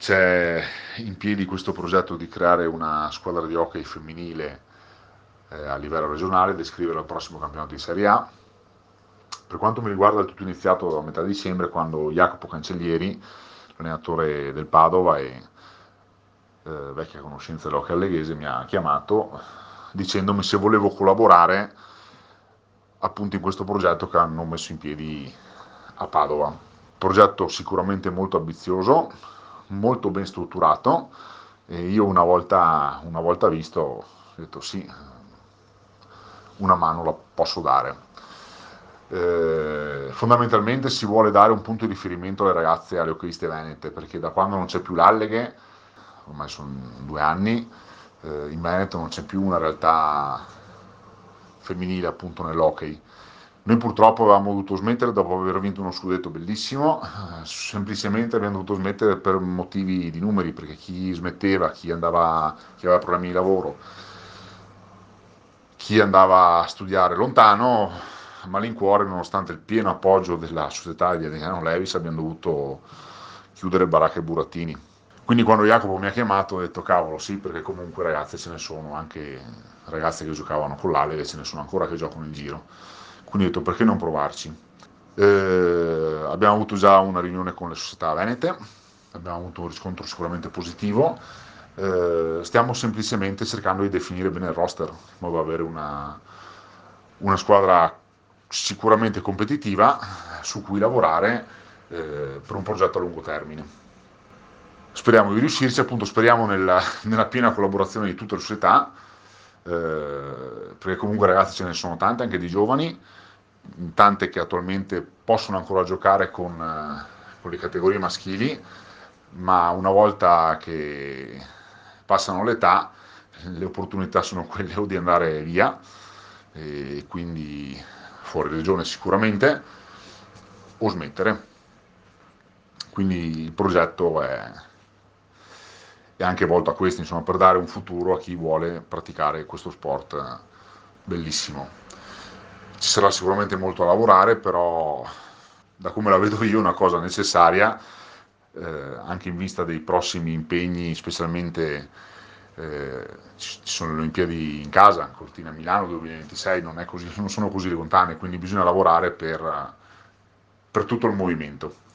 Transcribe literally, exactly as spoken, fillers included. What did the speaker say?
C'è in piedi questo progetto di creare una squadra di hockey femminile eh, a livello regionale, da iscrivere al prossimo campionato di Serie A. Per quanto mi riguarda è tutto iniziato a metà dicembre, quando Jacopo Cancellieri, l'allenatore del Padova e eh, vecchia conoscenza dell'hockey alleghese, mi ha chiamato dicendomi se volevo collaborare appunto in questo progetto che hanno messo in piedi a Padova. Progetto sicuramente molto ambizioso, molto ben strutturato, e io una volta, una volta visto ho detto sì, una mano la posso dare. Eh, fondamentalmente si vuole dare un punto di riferimento alle ragazze, alle hockeyiste venete, perché da quando non c'è più l'Alleghe, ormai sono due anni, eh, in Veneto non c'è più una realtà femminile appunto nell'hockey. Noi purtroppo avevamo dovuto smettere dopo aver vinto uno scudetto bellissimo, eh, semplicemente abbiamo dovuto smettere per motivi di numeri, perché chi smetteva, chi andava, chi aveva problemi di lavoro, chi andava a studiare lontano, a malincuore, nonostante il pieno appoggio della società di Adriano Levis, abbiamo dovuto chiudere baracca e burattini. Quindi quando Jacopo mi ha chiamato ho detto cavolo sì, perché comunque ragazze ce ne sono, anche ragazze che giocavano con l'Ale, ce ne sono ancora che giocano in giro. Quindi ho detto perché non provarci. Eh, abbiamo avuto già una riunione con le società venete, abbiamo avuto un riscontro sicuramente positivo. Eh, stiamo semplicemente cercando di definire bene il roster, in modo da avere una, una squadra sicuramente competitiva su cui lavorare eh, per un progetto a lungo termine. Speriamo di riuscirci, appunto speriamo nella, nella piena collaborazione di tutte le società, eh, perché comunque ragazzi ce ne sono tante, anche di giovani, tante che attualmente possono ancora giocare con, eh, con le categorie maschili, ma una volta che passano l'età le opportunità sono quelle o di andare via, e quindi fuori regione sicuramente, o smettere. Quindi il progetto è, è anche volto a questo, insomma, per dare un futuro a chi vuole praticare questo sport bellissimo. Ci sarà sicuramente molto a lavorare, però da come la vedo io è una cosa necessaria, eh, anche in vista dei prossimi impegni, specialmente eh, ci sono le Olimpiadi in casa, Cortina Milano duemilaventisei, non, è così, non sono così lontane, quindi bisogna lavorare per, per tutto il movimento.